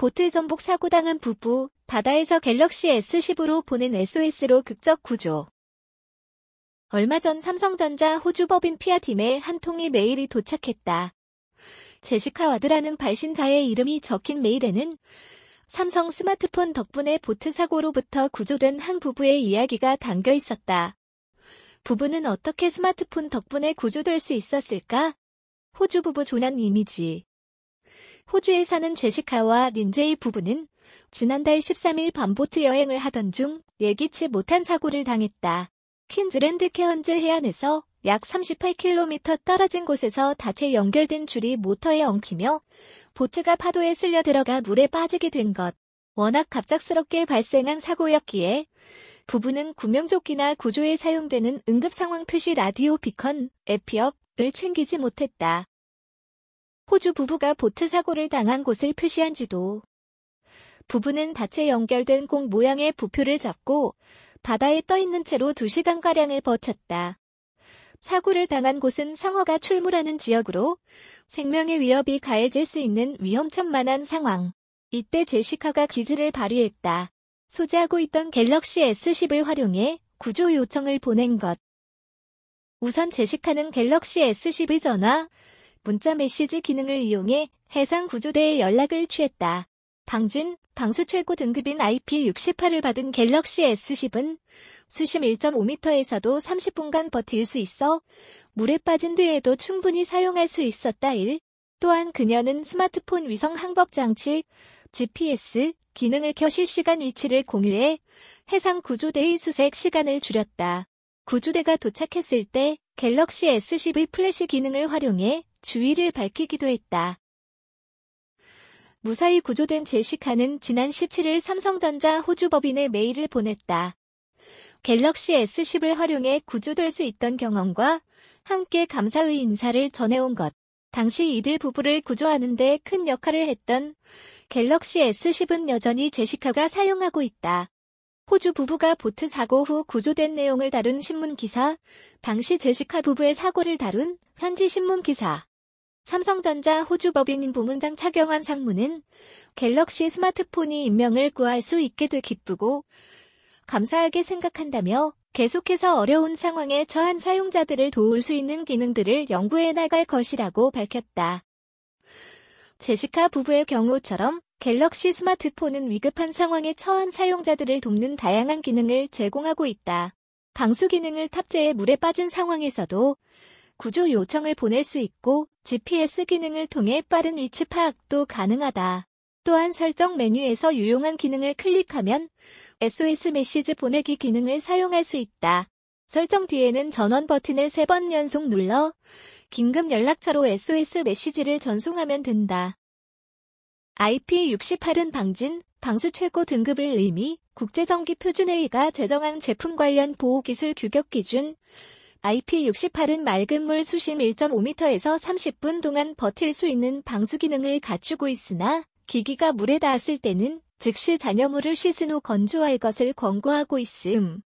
보트 전복 사고당한 부부, 바다에서 갤럭시 S10으로 보낸 SOS로 극적 구조. 얼마 전 삼성전자 호주 법인 피아팀에 한 통의 메일이 도착했다. 제시카 와드라는 발신자의 이름이 적힌 메일에는 삼성 스마트폰 덕분에 보트 사고로부터 구조된 한 부부의 이야기가 담겨 있었다. 부부는 어떻게 스마트폰 덕분에 구조될 수 있었을까? 호주 부부 조난 이미지. 호주에 사는 제시카와 린제이 부부는 지난달 13일 밤보트 여행을 하던 중 예기치 못한 사고를 당했다. 퀸즐랜드 케언즈 해안에서 약 38km 떨어진 곳에서 닻에 연결된 줄이 모터에 엉키며 보트가 파도에 쓸려 들어가 물에 빠지게 된 것. 워낙 갑작스럽게 발생한 사고였기에 부부는 구명조끼나 구조에 사용되는 응급상황 표시 라디오 비컨, 에피업을 챙기지 못했다. 호주 부부가 보트 사고를 당한 곳을 표시한 지도. 부부는 닻에 연결된 공 모양의 부표를 잡고 바다에 떠있는 채로 2시간가량을 버텼다. 사고를 당한 곳은 상어가 출몰하는 지역으로 생명의 위협이 가해질 수 있는 위험천만한 상황. 이때 제시카가 기지를 발휘했다. 소지하고 있던 갤럭시 S10을 활용해 구조 요청을 보낸 것. 우선 제시카는 갤럭시 S10의 전화, 문자 메시지 기능을 이용해 해상 구조대에 연락을 취했다. 방수 최고 등급인 IP68을 받은 갤럭시 S10은 수심 1.5m에서도 30분간 버틸 수 있어 물에 빠진 뒤에도 충분히 사용할 수 있었다. 또한 그녀는 스마트폰 위성 항법 장치, GPS 기능을 켜 실시간 위치를 공유해 해상 구조대의 수색 시간을 줄였다. 구조대가 도착했을 때 갤럭시 S10의 플래시 기능을 활용해 주위를 밝히기도 했다. 무사히 구조된 제시카는 지난 17일 삼성전자 호주 법인에 메일을 보냈다. 갤럭시 S10을 활용해 구조될 수 있던 경험과 함께 감사의 인사를 전해온 것. 당시 이들 부부를 구조하는 데 큰 역할을 했던 갤럭시 S10은 여전히 제시카가 사용하고 있다. 호주 부부가 보트 사고 후 구조된 내용을 다룬 신문기사, 당시 제시카 부부의 사고를 다룬 현지 신문기사. 삼성전자 호주 법인 부문장 차경환 상무는 갤럭시 스마트폰이 인명을 구할 수 있게 돼 기쁘고 감사하게 생각한다며 계속해서 어려운 상황에 처한 사용자들을 도울 수 있는 기능들을 연구해 나갈 것이라고 밝혔다. 제시카 부부의 경우처럼 갤럭시 스마트폰은 위급한 상황에 처한 사용자들을 돕는 다양한 기능을 제공하고 있다. 방수 기능을 탑재해 물에 빠진 상황에서도 구조 요청을 보낼 수 있고 GPS 기능을 통해 빠른 위치 파악도 가능하다. 또한 설정 메뉴에서 유용한 기능을 클릭하면 SOS 메시지 보내기 기능을 사용할 수 있다. 설정 뒤에는 전원 버튼을 3번 연속 눌러 긴급 연락처로 SOS 메시지를 전송하면 된다. IP68은 방수 최고 등급을 의미 국제전기표준회의가 제정한 제품 관련 보호기술 규격 기준 IP68은 맑은 물 수심 1.5m에서 30분 동안 버틸 수 있는 방수 기능을 갖추고 있으나 기기가 물에 닿았을 때는 즉시 잔여물을 씻은 후 건조할 것을 권고하고 있음.